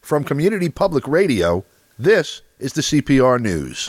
From Community Public Radio, this is the CPR News.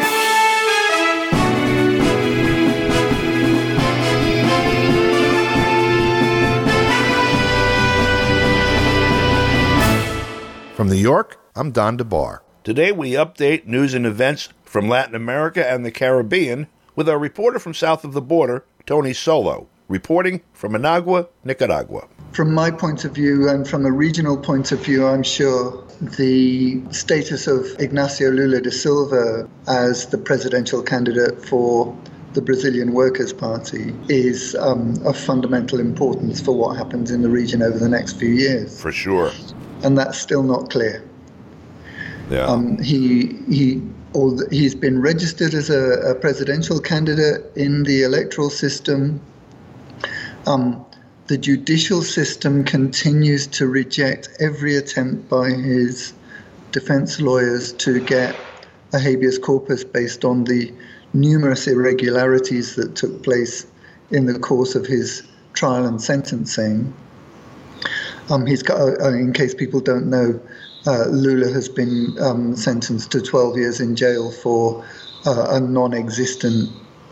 From New York, I'm Don DeBar. Today we update news and events from Latin America and the Caribbean with our reporter from south of the border, Tony Solo, reporting from Managua, Nicaragua. From my point of view and from a regional point of view, I'm sure the status of Ignacio Lula da Silva as the presidential candidate for the Brazilian Workers' Party is of fundamental importance for what happens in the region over the next few years. For sure. And that's still not clear. Yeah. He's been registered as a presidential candidate in the electoral system. The judicial system continues to reject every attempt by his defense lawyers to get a habeas corpus based on the numerous irregularities that took place in the course of his trial and sentencing. He's got, in case people don't know, Lula has been sentenced to 12 years in jail for a non-existent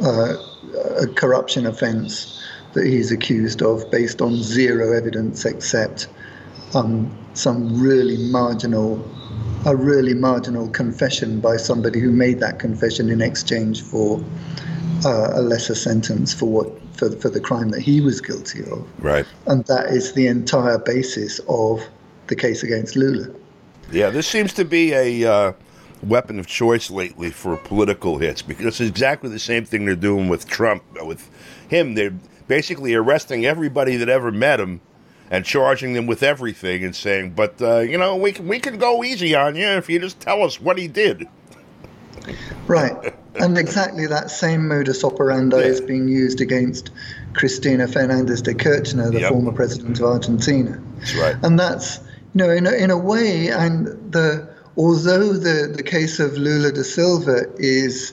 corruption offence that he's accused of, based on zero evidence except some really marginal confession by somebody who made that confession in exchange for a lesser sentence for the crime that he was guilty of. Right. And that is the entire basis of the case against Lula. Yeah, this seems to be a weapon of choice lately for political hits, because it's exactly the same thing they're doing with Trump. With him, they're basically arresting everybody that ever met him and charging them with everything and saying, but, we can go easy on you if you just tell us what he did. Right. And exactly that same modus operandi is being used against Cristina Fernández de Kirchner, the former president of Argentina. That's right. And that's, in a way, and although the case of Lula da Silva is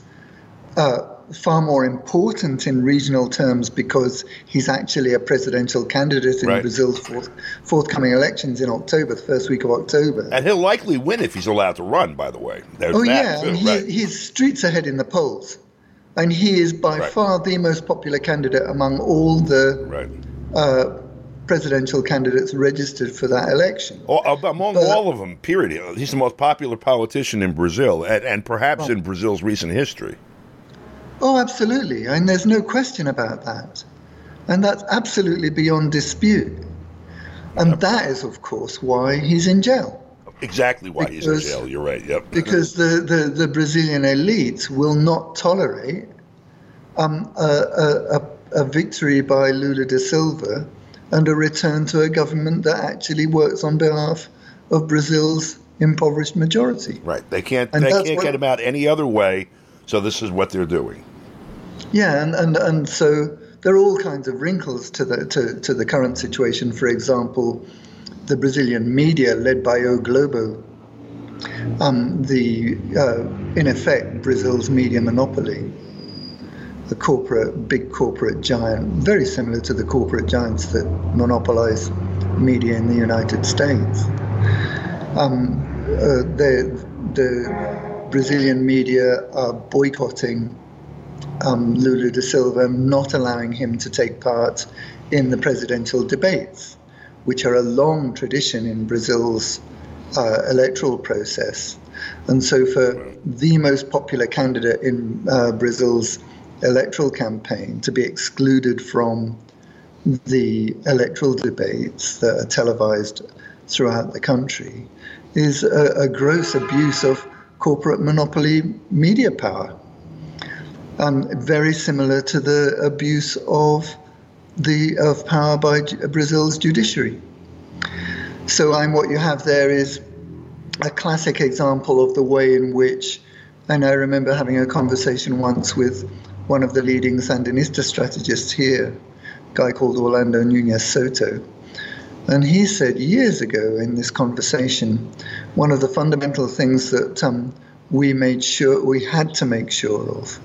far more important in regional terms because he's actually a presidential candidate in Brazil's forthcoming elections in October, the first week of October. And he'll likely win if he's allowed to run, by the way. He's streets ahead in the polls. And he is by far the most popular candidate among all the presidential candidates registered for that election. Among all of them, period. He's the most popular politician in Brazil and perhaps in Brazil's recent history. Oh, absolutely. And there's no question about that. And that's absolutely beyond dispute. And that is, of course, why he's in jail. Exactly why he's in jail. You're right. Yep. Because the Brazilian elite will not tolerate a victory by Lula da Silva and a return to a government that actually works on behalf of Brazil's impoverished majority. Right. They can't get him out any other way. So this is what they're doing. Yeah, and so there are all kinds of wrinkles to the current situation. For example, the Brazilian media, led by O Globo, in effect Brazil's media monopoly, the big corporate giant, very similar to the corporate giants that monopolize media in the United States. The Brazilian media are boycotting Lula da Silva, not allowing him to take part in the presidential debates, which are a long tradition in Brazil's electoral process. And so for the most popular candidate in Brazil's electoral campaign to be excluded from the electoral debates that are televised throughout the country is a gross abuse of corporate monopoly media power, very similar to the abuse of power by Brazil's judiciary. So what you have there is a classic example of the way in which, and I remember having a conversation once with one of the leading Sandinista strategists here, a guy called Orlando Núñez Soto. And he said years ago in this conversation, one of the fundamental things that we had to make sure of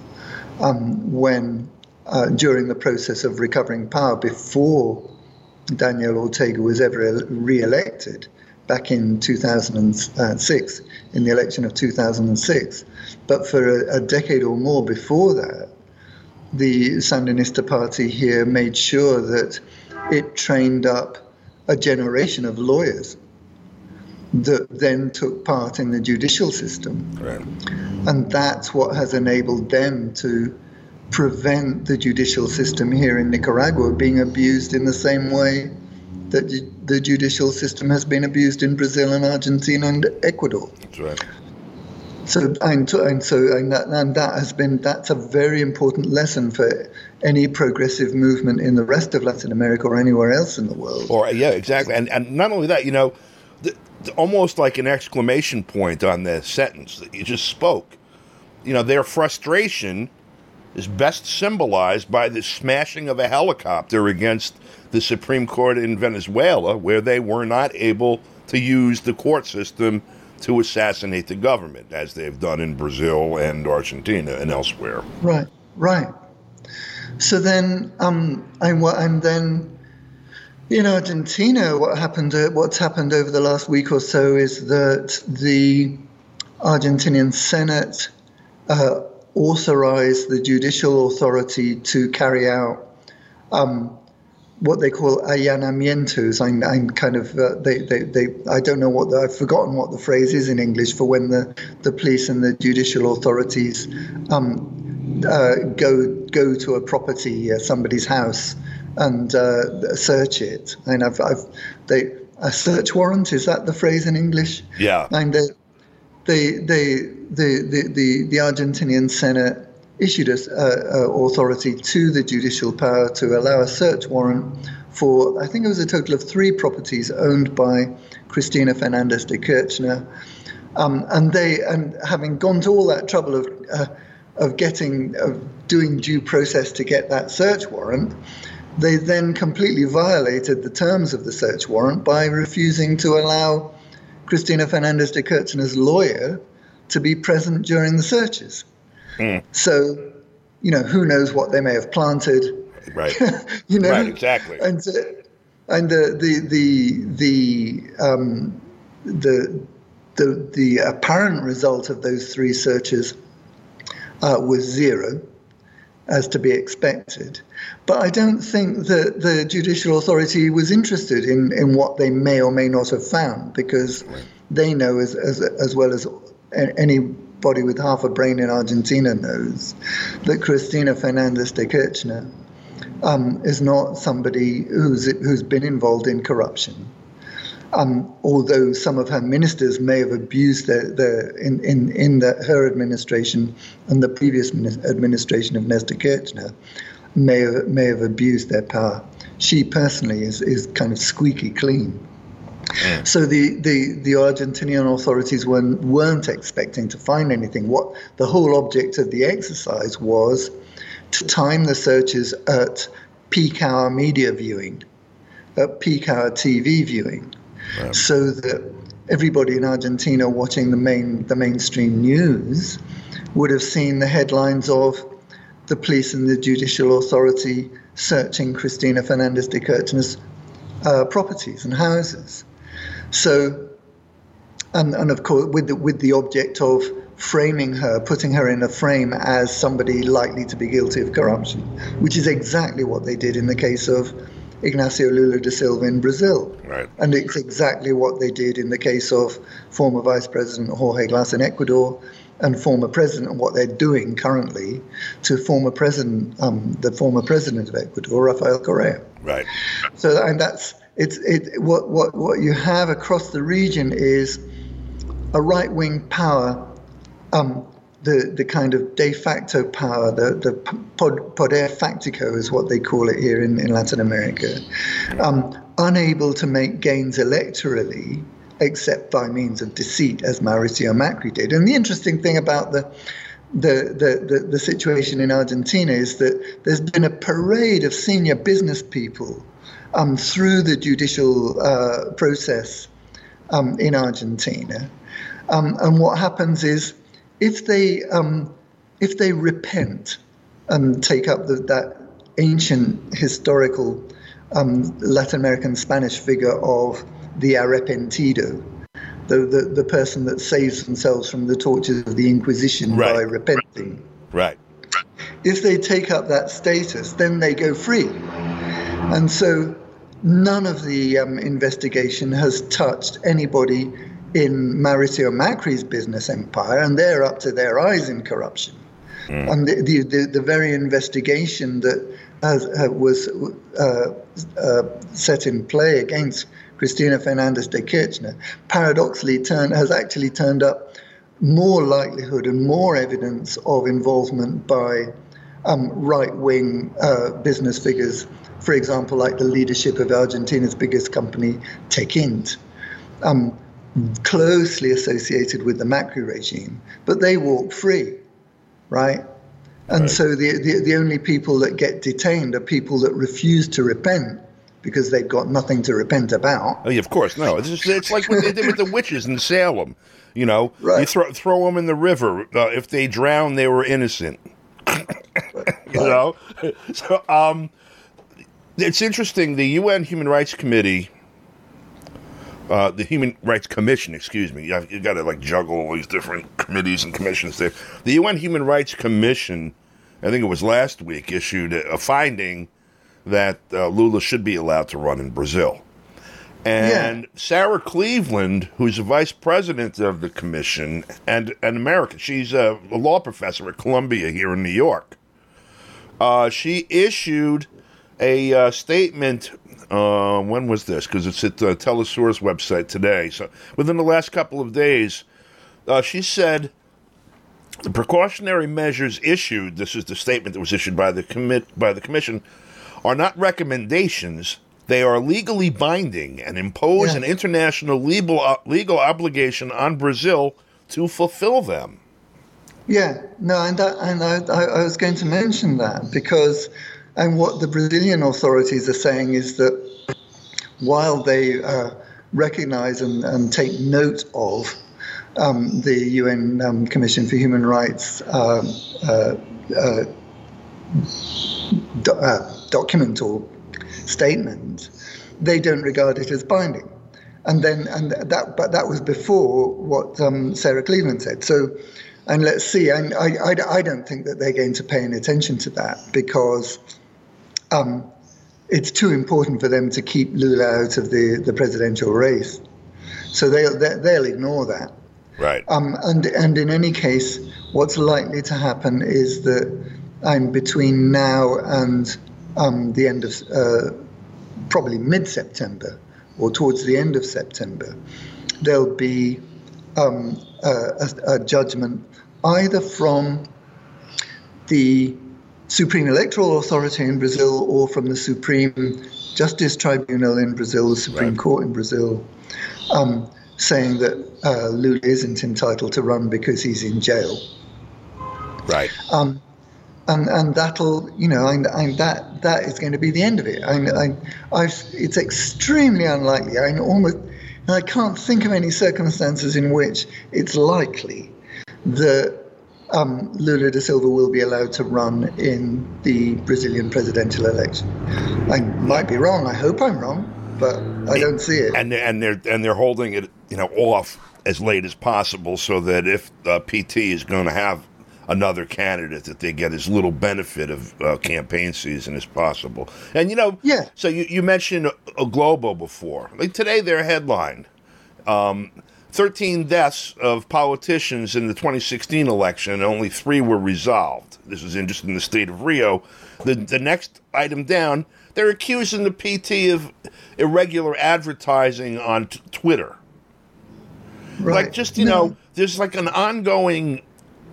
during the process of recovering power before Daniel Ortega was ever re-elected back in 2006, in the election of 2006. But for a decade or more before that, the Sandinista party here made sure that it trained up a generation of lawyers that then took part in the judicial system. Right. And that's what has enabled them to prevent the judicial system here in Nicaragua being abused in the same way that the judicial system has been abused in Brazil and Argentina and Ecuador. That's right. That's a very important lesson for any progressive movement in the rest of Latin America or anywhere else in the world. Or yeah, exactly. And not only that, almost like an exclamation point on the sentence that you just spoke. Their frustration is best symbolized by the smashing of a helicopter against the Supreme Court in Venezuela, where they were not able to use the court system to assassinate the government, as they've done in Brazil and Argentina and elsewhere. Right. So then, and then in Argentina, what's happened over the last week or so is that the Argentinian Senate authorized the judicial authority to carry out what they call allanamientos. I'm kind of I don't know I've forgotten what the phrase is in English for when the police and the judicial authorities go to a property, somebody's house, and search it. And a search warrant, is that the phrase in English? Yeah. And the Argentinian Senate issued authority to the judicial power to allow a search warrant for, I think it was a total of 3 properties owned by Cristina Fernández de Kirchner, and having gone to all that trouble of doing due process to get that search warrant, they then completely violated the terms of the search warrant by refusing to allow Cristina Fernández de Kirchner's lawyer to be present during the searches. So, who knows what they may have planted? Right. Right. Exactly. And the apparent result of those 3 searches was 0, as to be expected. But I don't think that the judicial authority was interested in what they may or may not have found, because they know as well as anybody with half a brain in Argentina knows that Cristina Fernández de Kirchner is not somebody who's been involved in corruption. Although some of her ministers may have abused her administration and the previous administration of Néstor Kirchner may have abused their power, she personally is kind of squeaky clean. So the Argentinian authorities weren't expecting to find anything. What the whole object of the exercise was to time the searches at peak hour media viewing, at peak hour TV viewing, so that everybody in Argentina watching the mainstream news would have seen the headlines of the police and the judicial authority searching Cristina Fernández de Kirchner's properties and houses. So, and of course, with the object of framing her, putting her in a frame as somebody likely to be guilty of corruption, which is exactly what they did in the case of Ignacio Lula da Silva in Brazil. Right. And it's exactly what they did in the case of former Vice President Jorge Glass in Ecuador and former president, and what they're doing currently to the former president of Ecuador, Rafael Correa. Right. So, and that's what you have across the region is a right-wing power, the kind of de facto power, the poder factico is what they call it here in Latin America, unable to make gains electorally except by means of deceit, as Mauricio Macri did. And the interesting thing about the situation in Argentina is that there's been a parade of senior business people through the judicial process in Argentina. And what happens is, if they repent and take up that ancient historical Latin American Spanish figure of the arrepentido, the person that saves themselves from the tortures of the Inquisition Right. by repenting. Right. If they take up that status, then they go free. And so none of the investigation has touched anybody in Mauricio Macri's business empire, and they're up to their eyes in corruption. And the very investigation that was set in play against Cristina Fernández de Kirchner, paradoxically has actually turned up more likelihood and more evidence of involvement by right-wing business figures, for example, like the leadership of Argentina's biggest company, Techint, closely associated with the Macri regime, but they walk free, right? And so the only people that get detained are people that refuse to repent because they've got nothing to repent about. Oh, yeah, of course, no. It's like what they did with the witches in Salem. You know, Right. you throw them in the river. If they drowned, they were innocent. You know? So, it's interesting. The UN Human Rights Committee, the Human Rights Commission, excuse me. You got to like juggle all these different committees and commissions there. The UN Human Rights Commission, I think it was last week, issued a finding that Lula should be allowed to run in Brazil. And Sarah Cleveland, who's the vice president of the commission and an American, she's a law professor at Columbia here in New York. She issued a statement. When was this? Because it's at Telesur's website today. So within the last couple of days, she said the precautionary measures issued. This is the statement that was issued by the commission. Are not recommendations. They are legally binding and impose an international legal obligation on Brazil to fulfill them. Yeah, no, and I was going to mention that because, and what the Brazilian authorities are saying is that while they recognize and take note of the UN Commission for Human Rights document or statement, they don't regard it as binding. But that was before what Sarah Cleveland said. So, and let's see. And I don't think that they're going to pay any attention to that because it's too important for them to keep Lula out of the presidential race. So they'll ignore that. Right. And in any case, what's likely to happen is that between now and the end of probably mid-September or towards the end of September, there'll be a judgment either from the Supreme Electoral Authority in Brazil or from the Supreme Justice Tribunal in Brazil, the Supreme Court in Brazil, saying that Lula isn't entitled to run because he's in jail. Right. And that'll, that is going to be the end of it. It's extremely unlikely. I can't think of any circumstances in which it's likely that Lula da Silva will be allowed to run in the Brazilian presidential election. I might be wrong. I hope I'm wrong, but I don't see it. And they're holding it, off as late as possible so that if PT is going to have another candidate, that they get as little benefit of campaign season as possible. And, so you mentioned a Globo before. Like today, their headline, 13 deaths of politicians in the 2016 election, and only 3 were resolved. This is just in the state of Rio. The next item down, they're accusing the PT of irregular advertising on Twitter. Right. Like, there's like an ongoing...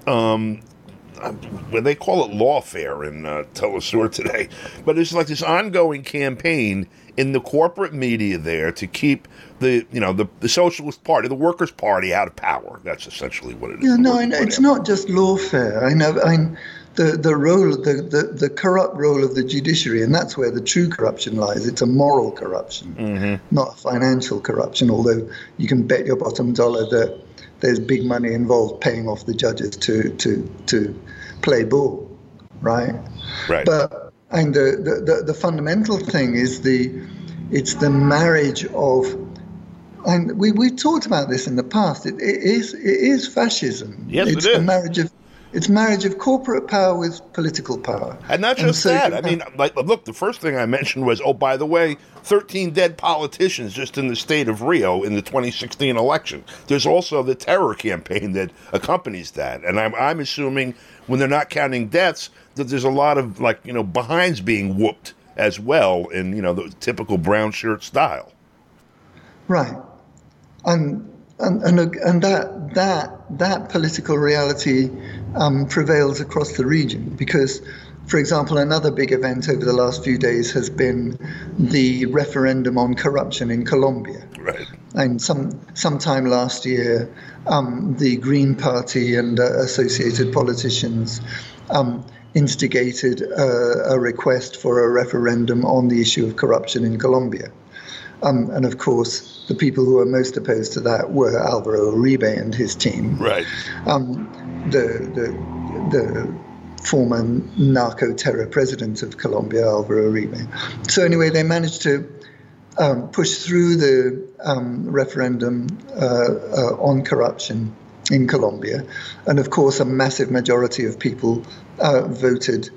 they call it lawfare in Telesur today, but it's like this ongoing campaign in the corporate media there to keep the Socialist Party, the Workers' Party, out of power. That's essentially what it is. Yeah, no, it's not just lawfare. I know the role, the corrupt role of the judiciary, and that's where the true corruption lies. It's a moral corruption, not a financial corruption. Although you can bet your bottom dollar that there's big money involved paying off the judges to play ball, right? Right. But the fundamental thing is it's the marriage of And we've talked about this in the past. It is fascism. Yes, it's it is. Marriage of corporate power with political power. And not just that. I mean, look, the first thing I mentioned was, oh, by the way, 13 dead politicians just in the state of Rio in the 2016 election. There's also the terror campaign that accompanies that. And I'm assuming when they're not counting deaths, that there's a lot of, behinds being whooped as well in, the typical brown shirt style. Right. And that political reality prevails across the region because, for example, another big event over the last few days has been the referendum on corruption in Colombia. Right. And sometime last year, the Green Party and associated politicians instigated a request for a referendum on the issue of corruption in Colombia. And of course, the people who were most opposed to that were Alvaro Uribe and his team. Right. The former narco-terror president of Colombia, Alvaro Uribe. So anyway, they managed to push through the referendum on corruption in Colombia. And of course, a massive majority of people voted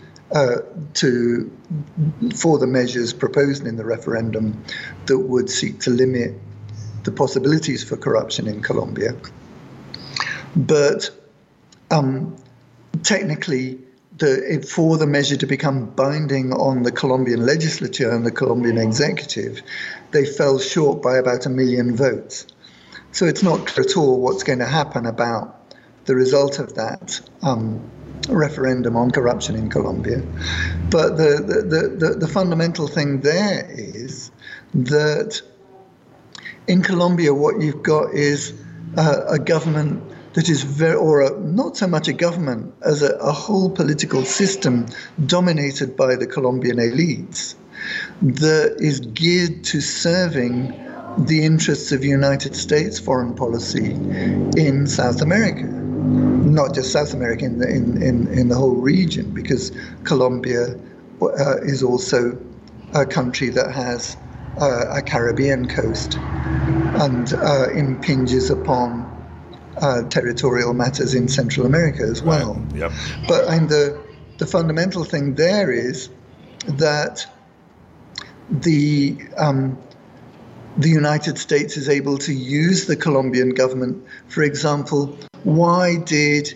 for the measures proposed in the referendum that would seek to limit the possibilities for corruption in Colombia. But technically, for the measure to become binding on the Colombian legislature and the Colombian executive, they fell short by about 1 million votes. So it's not clear at all what's going to happen about the result of that referendum on corruption in Colombia. But the fundamental thing there is that in Colombia, what you've got is a government that is not so much a government as a whole political system dominated by the Colombian elites that is geared to serving the interests of United States foreign policy in South America. Not just South America, in the whole region, because Colombia is also a country that has a Caribbean coast and impinges upon territorial matters in Central America as well. Right. Yep. But the fundamental thing there is that the United States is able to use the Colombian government. For example, why did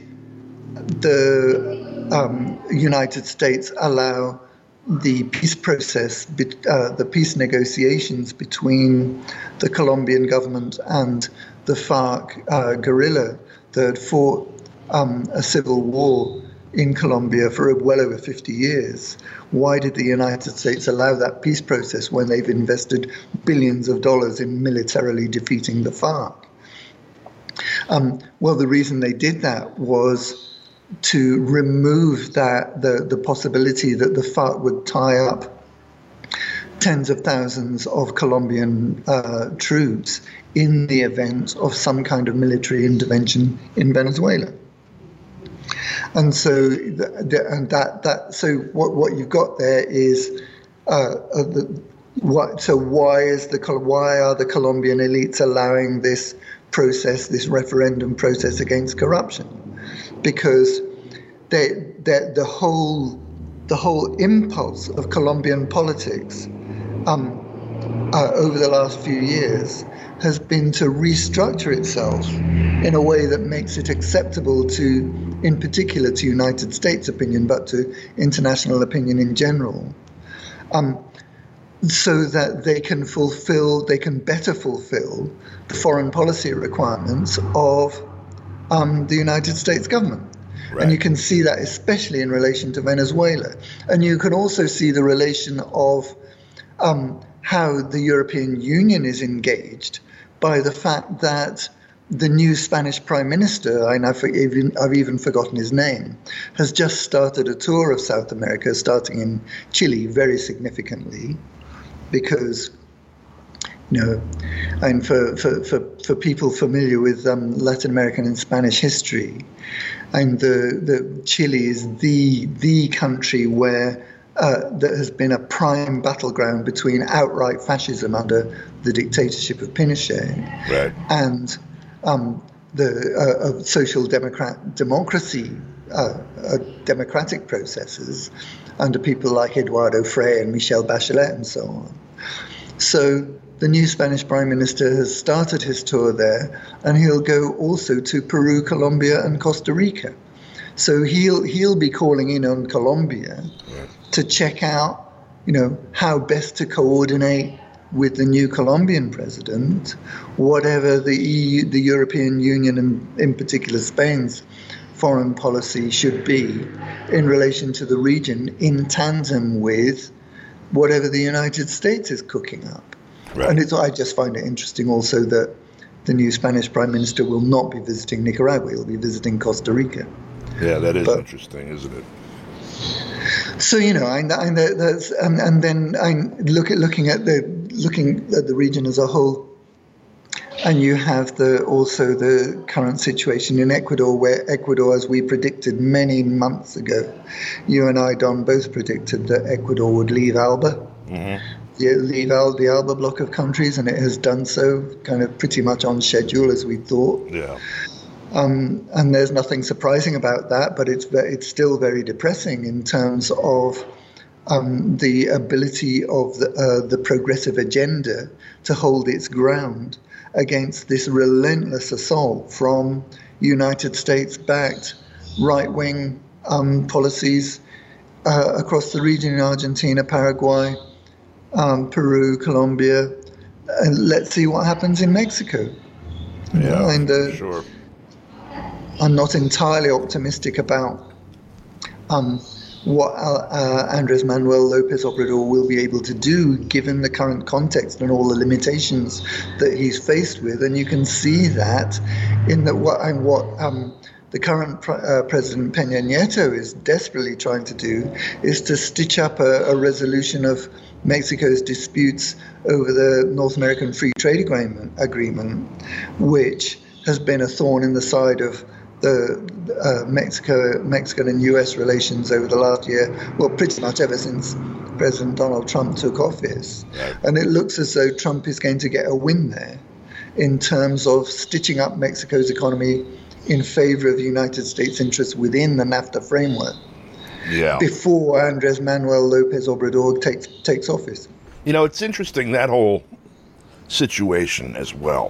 the United States allow the peace process, the peace negotiations between the Colombian government and the FARC guerrilla that had fought a civil war in Colombia for well over 50 years? Why did the United States allow that peace process when they've invested billions of dollars in militarily defeating the FARC? Well, the reason they did that was to remove the possibility that the FARC would tie up tens of thousands of Colombian troops in the event of some kind of military intervention in Venezuela. And so, what you've got there is why are the Colombian elites allowing this process, this referendum process against corruption? Because the whole impulse of Colombian politics over the last few years has been to restructure itself in a way that makes it acceptable to, in particular, to United States opinion, but to international opinion in general, so that they can better fulfill the foreign policy requirements of the United States government. Right. And you can see that especially in relation to Venezuela. And you can also see the relation of how the European Union is engaged by the fact that the new Spanish Prime Minister, I've even forgotten his name, has just started a tour of South America, starting in Chile very significantly, because, and for people familiar with Latin American and Spanish history, and the Chile is the country where that has been a prime battleground between outright fascism under the dictatorship of Pinochet and the social democracy, democratic processes under people like Eduardo Frei and Michelle Bachelet and so on. So the new Spanish Prime Minister has started his tour there, and he'll go also to Peru, Colombia, and Costa Rica. So he'll be calling in on Colombia to check out, how best to coordinate with the new Colombian president, whatever the European Union, and in particular Spain's foreign policy should be in relation to the region, in tandem with whatever the United States is cooking up. Right. And I just find it interesting also that the new Spanish Prime Minister will not be visiting Nicaragua. He'll be visiting Costa Rica. Yeah, that is interesting, isn't it? So and then I'm looking at the region as a whole, and you have also the current situation in Ecuador, where Ecuador, as we predicted many months ago, you and I, Don, both predicted that Ecuador would leave ALBA. Mm-hmm. Leave out the ALBA block of countries, and it has done so kind of pretty much on schedule as we thought. Yeah. And there's nothing surprising about that, but it's still very depressing in terms of the ability of the progressive agenda to hold its ground against this relentless assault from United States-backed right-wing policies across the region in Argentina, Paraguay, Peru, Colombia, and let's see what happens in Mexico. Yeah, sure. I'm not entirely optimistic about what Andrés Manuel López Obrador will be able to do given the current context and all the limitations that he's faced with. And you can see that in what the current President Peña Nieto is desperately trying to do is to stitch up a resolution of Mexico's disputes over the North American Free Trade Agreement, which has been a thorn in the side of the Mexican and U.S. relations over the last year, well, pretty much ever since President Donald Trump took office. Right. And it looks as though Trump is going to get a win there in terms of stitching up Mexico's economy in favor of the United States interests within the NAFTA framework before Andrés Manuel López Obrador takes office. It's interesting, that whole situation as well.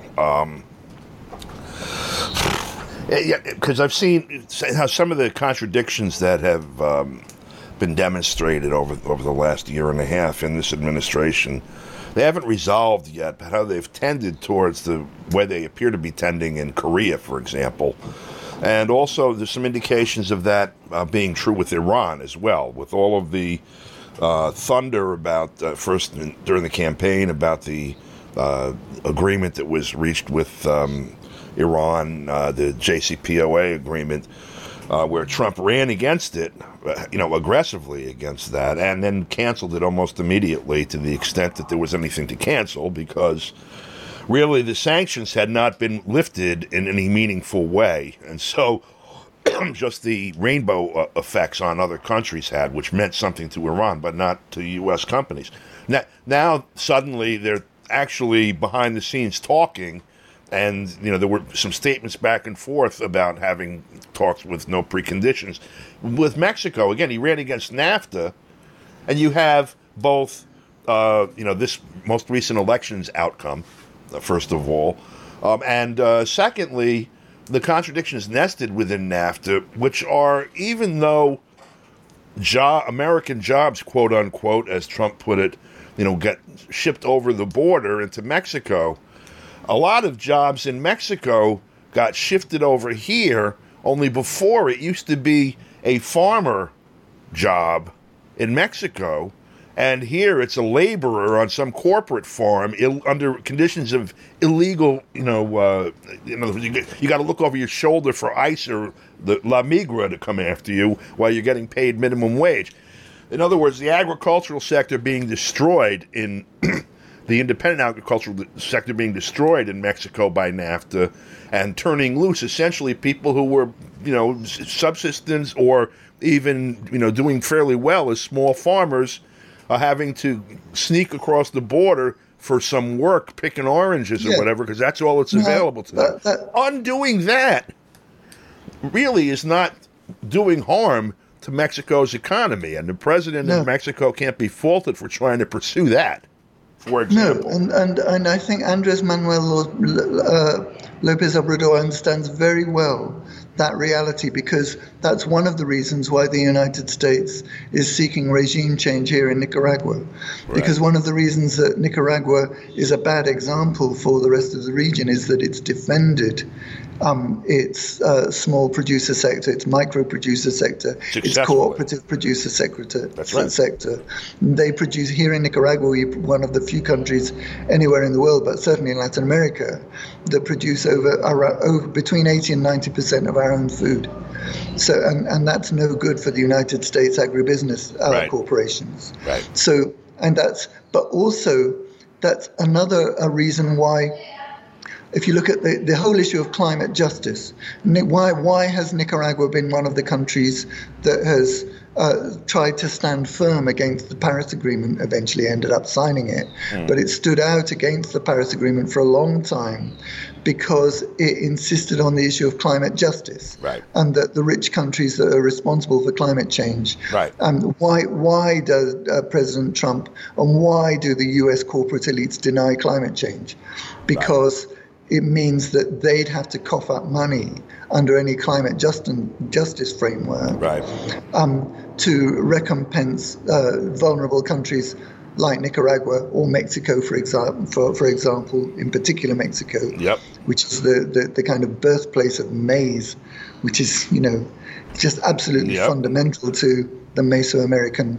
Because I've seen how some of the contradictions that have been demonstrated over the last year and a half in this administration, they haven't resolved yet, but how they've tended towards the way they appear to be tending in Korea, for example. And also there's some indications of that being true with Iran as well, with all of the thunder about, first during the campaign, about the agreement that was reached with Iran, the JCPOA agreement, where Trump ran against it, aggressively against that, and then canceled it almost immediately to the extent that there was anything to cancel, because really the sanctions had not been lifted in any meaningful way. And so just the rainbow effects on other countries had, which meant something to Iran, but not to U.S. companies. Now suddenly they're actually behind the scenes talking. And, there were some statements back and forth about having talks with no preconditions. With Mexico, again, he ran against NAFTA, and you have both, this most recent elections outcome, first of all, and secondly, the contradictions nested within NAFTA, which are, even though American jobs, quote unquote, as Trump put it, get shipped over the border into Mexico, a lot of jobs in Mexico got shifted over here, only before it used to be a farmer job in Mexico, and here it's a laborer on some corporate farm under conditions of illegal, you got to look over your shoulder for ICE or the La Migra to come after you while you're getting paid minimum wage. In other words, the agricultural sector being destroyed in the independent agricultural sector being destroyed in Mexico by NAFTA, and turning loose essentially people who were subsistence or even, doing fairly well as small farmers are having to sneak across the border for some work, picking oranges or whatever, because that's all that's available to them. Undoing that really is not doing harm to Mexico's economy, and the president of Mexico can't be faulted for trying to pursue that, for example. No, and I think Andres Manuel Lopez Obrador understands very well that reality, because that's one of the reasons why the United States is seeking regime change here in Nicaragua. Right. Because one of the reasons that Nicaragua is a bad example for the rest of the region is that it's defended its small producer sector, its micro producer sector, its cooperative producer sector. That's right. Sector. They produce here in Nicaragua, we're one of the few countries anywhere in the world, but certainly in Latin America, that produce over between 80 and 90% of our own food. So, and that's no good for the United States agribusiness corporations. Right. So, but also that's another reason why. If you look at the whole issue of climate justice, why has Nicaragua been one of the countries that has tried to stand firm against the Paris Agreement, eventually ended up signing it, but it stood out against the Paris Agreement for a long time because it insisted on the issue of climate justice, and that the rich countries that are responsible for climate change. Why does President Trump and why do the US corporate elites deny climate change? Because it means that they'd have to cough up money under any climate justice framework to recompense vulnerable countries like Nicaragua or Mexico, for example, in particular Mexico, which is the kind of birthplace of maize, which is, just absolutely fundamental to the Mesoamerican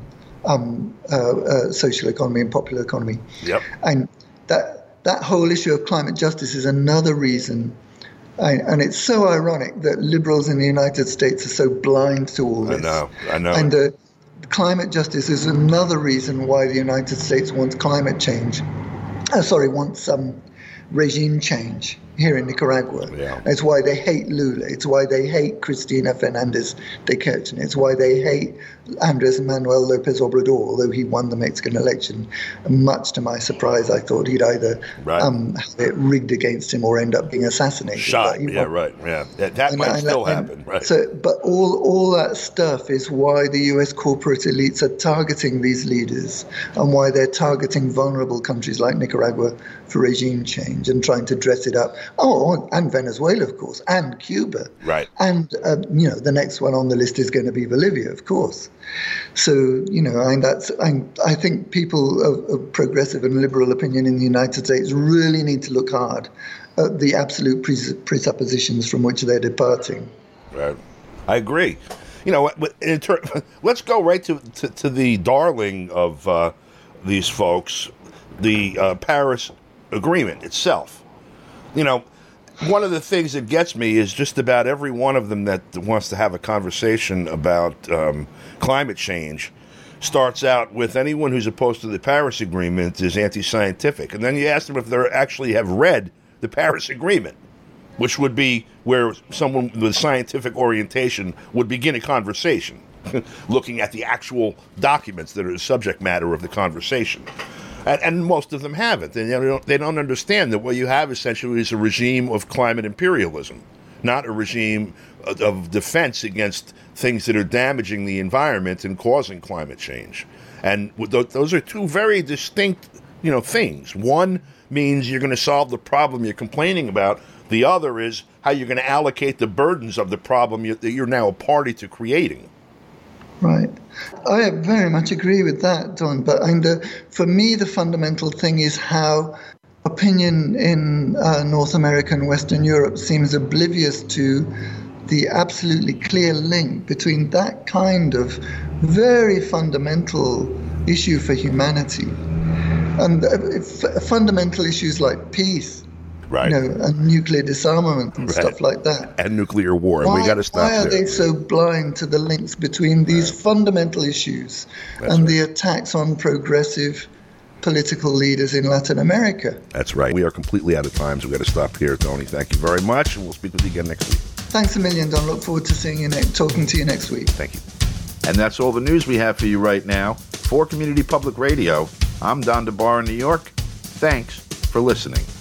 social economy and popular economy. And that whole issue of climate justice is another reason, and it's so ironic that liberals in the United States are so blind to all this. I know. And climate justice is another reason why the United States wants climate change. Wants regime change here in Nicaragua. It's why they hate Lula. It's why they hate Cristina Fernandez de Kirchner. It's why they hate Andres Manuel Lopez Obrador, although he won the Mexican election. Much to my surprise, I thought he'd either have it rigged against him or end up being assassinated. Shot, That might still happen, right. So, but all that stuff is why the U.S. corporate elites are targeting these leaders and why they're targeting vulnerable countries like Nicaragua for regime change and trying to dress it up. Oh, and Venezuela, of course, and Cuba. Right. And, the next one on the list is going to be Bolivia, of course. So, I think people of progressive and liberal opinion in the United States really need to look hard at the absolute presuppositions from which they're departing. Right. I agree. Let's go right to the darling of these folks, the Paris Agreement itself. One of the things that gets me is just about every one of them that wants to have a conversation about climate change starts out with anyone who's opposed to the Paris Agreement is anti-scientific. And then you ask them if they actually have read the Paris Agreement, which would be where someone with scientific orientation would begin a conversation, looking at the actual documents that are the subject matter of the conversation. And most of them haven't. And they don't understand that what you have essentially is a regime of climate imperialism, not a regime of defense against things that are damaging the environment and causing climate change. And those are two very distinct, things. One means you're going to solve the problem you're complaining about. The other is how you're going to allocate the burdens of the problem that you're now a party to creating. Right. I very much agree with that, Don. But for me, the fundamental thing is how opinion in North America and Western Europe seems oblivious to the absolutely clear link between that kind of very fundamental issue for humanity and fundamental issues like peace. Right. And nuclear disarmament and stuff like that. And nuclear war. And we got to stop Why are there. they so blind to the links between these fundamental issues and the attacks on progressive political leaders in Latin America? That's right. We are completely out of time, so we've got to stop here, Tony. Thank you very much, and we'll speak with you again next week. Thanks a million, Don. Look forward to seeing you talking to you next week. Thank you. And that's all the news we have for you right now. For Community Public Radio, I'm Don DeBar in New York. Thanks for listening.